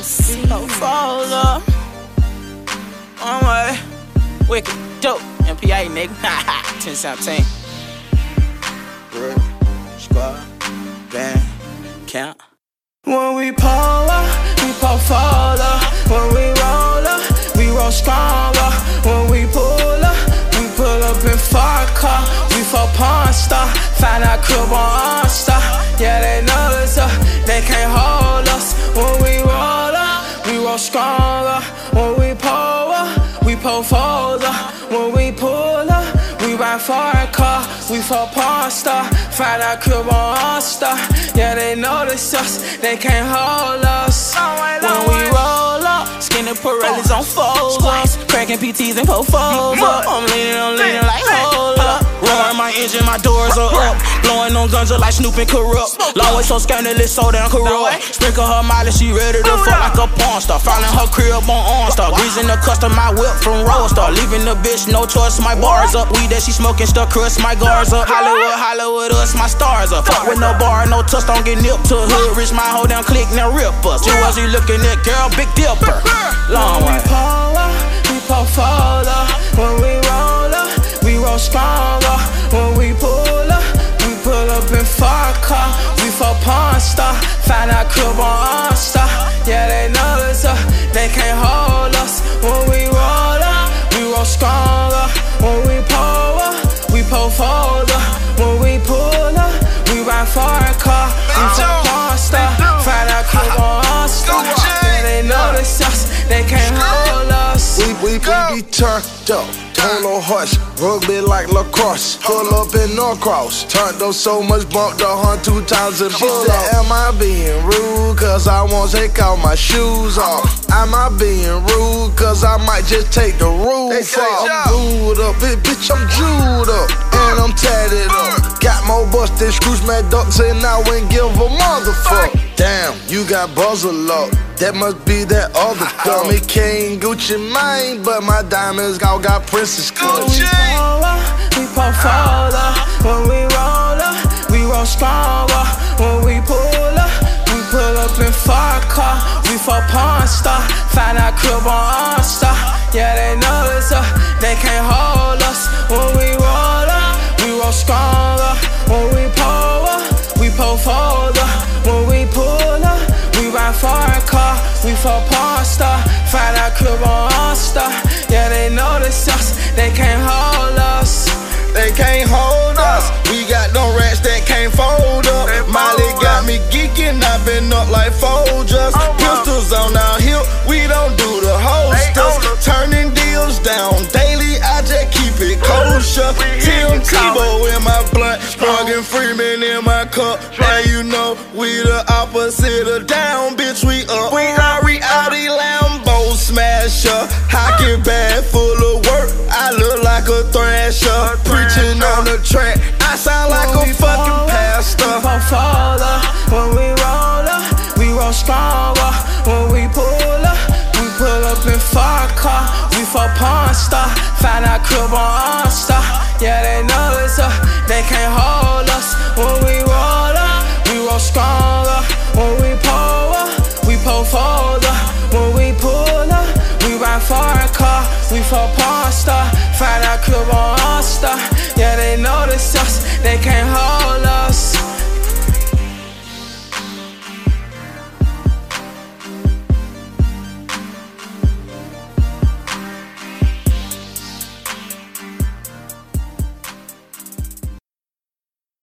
Fold up. One way. Wicked dope. MPA, nigga. 1017. Real. Squad. Band. Count. When we pull up, we pull further. When we roll up, we roll stronger. When we pull up in far car. We for pawn star. Find our crib on All-Star. Yeah, they know it's up. They can't hold us. When we roll up, we roll stronger. When we pull further. When we pull up, we ride for a car. We for pawn star. Find our crib on All-Star. Yeah, they notice us. They can't hold us. When we roll up, skinny Pirellis on fold up. Cracking PTs and Pofos up. I'm leaning like hold up. Roaring my engine, my doors are up. Blowing on guns like Snoop and Corrupt. Long way so scandalous, so damn corrupt. Sprinkle her mileage, she ready to fuck like a porn star. Finding her crib on OnStar. Greasing the custom, my whip from Roadstar. Leaving the bitch, no choice, my bars up. Weed that she smoking, stuck crust, my guards up. Hollywood us, my stars up. Fuck with no bar, no touch, don't get nipped to hood. Rich, my whole damn click, now rip us. Jewels, you looking at, girl, big dipper. Long way. We pull further. When we roll up, we roll stronger. When we pull up in far car. We for pawn star. Find our crib on All-Star. Yeah, they know it's up. They can't hold us. When we roll up, we roll stronger. When we pull further. When we pull up, we ride for a car. We for pawn star. Find our crib on All-Star. Yeah, they know it's us. They can't hold us. We be turned up, Polo hush, rugby like lacrosse. Pull up in Norcross, turned up so much bump the hunt 2 times and she said, am I being rude? Cause I won't take all my shoes off. Am I being rude? Cause I might just take the roof off. I'm booed up, bitch, I'm jeweled up, and I'm tatted up. Got more bust than Scrooge McDuck, and I wouldn't give a motherfucker. Damn, you got buzzle up. That must be that other dummy King Gucci Mane, but my diamonds all got Princess Gucci. We pull further. When we roll up, we roll stronger. When we pull up in far car. We for pawn star. Find our crib on All-Star. Yeah, they know it's up. They can't hold us. When we roll up, we roll stronger. When we pull further. When we pull up, we ride for a car. We for pawn star. Find our crib on All-Star. Yeah, they notice us. They can't hold us. They can't hold us. We got no rats that can't fold up. Molly got me geeking. I been up like Folgers. Pistols on our hip. We don't do the holsters. Turning deals down daily. I just keep it kosher. Tim Tebow in my blunt. Morgan Freeman in my cup. And you know we the opposite of down, bitch. We up. We Audi Lambo smasher. Hockey bag full of work. I look like a thrasher. Preaching on the track. I sound like a fucking pastor. We pull further. When we roll up, we roll stronger. When we pull up in far car. We for pawn star. Find our crib on All-Star. Yeah, they know it's up. They can't hold us. When we roll up, we roll stronger. When we pull further. When we pull up, we ride for a car. We for pawn star. Find our crib on All-Star. Yeah, they notice us. They can't hold us.